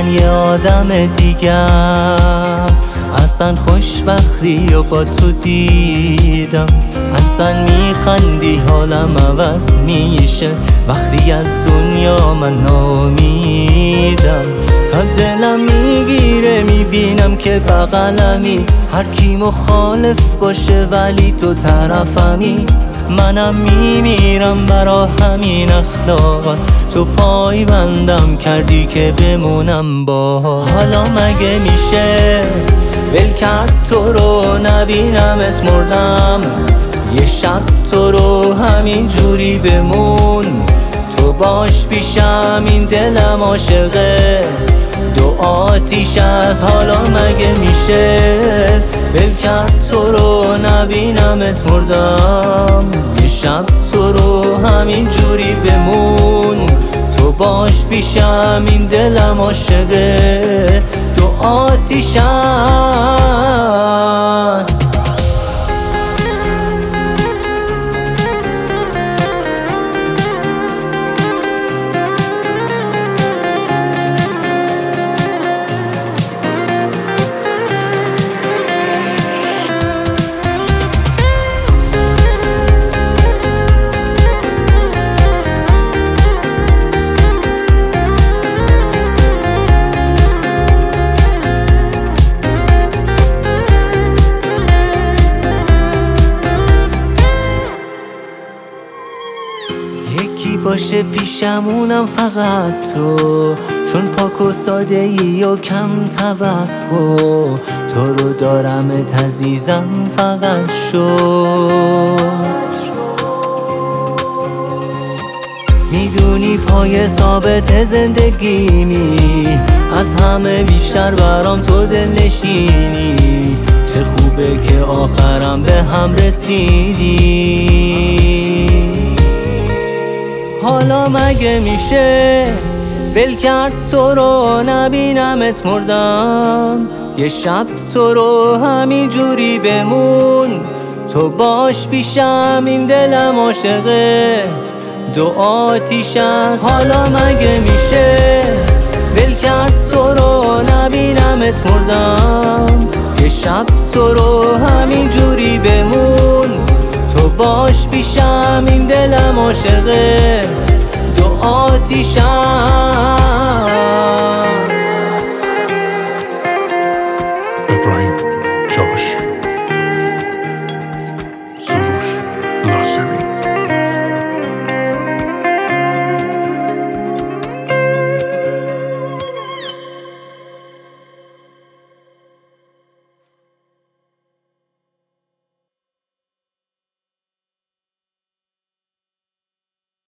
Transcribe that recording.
من یه آدم دیگم. اصلا خوشبختی و با تو دیدم، اصلا میخندی حالم عوض میشه وقتی از دنیا من ناامیدم. تا دلم میگیره میبینم که بغلمی، هر کی مخالف باشه ولی تو طرفمی. منم میمیرم برا همین اخلاق، تو پای بندم کردی که بمونم با. حالا مگه میشه ول کرد تو رو نبینمت مردم؟ یه شب تو رو همین جوری بمون، تو باش پیشم این دلم عاشقه دو آتیش از. حالا مگه میشه ول کرد تو رو نبینمت مردم؟ یه شب تو رو همین جوری بمون، تو باش پیشم این دلم عاشقه دو آتیش است. یکی باشه پیشمونم فقط تو، چون پاک و ساده ای و کم توقع، تو رو دارمت عزیزم فقط شو. میدونی پای ثابت زندگیمی، از همه بیشتر برام تو دلنشینی. چه خوبه که آخرم به هم رسیدی. حالا مگه میشه ول کرد تو رو نبینمت مردم؟ یه شب تو رو همین جوری بمون، تو باش پیشم این دلم عاشقه دو آتیش است. حالا مگه میشه ول کرد تو رو نبینمت مردم؟ یه شب تو رو همین جوری بمون، تو باش پیشم این دلم عاشقه دو آتیش است. ابراهیم جاوش.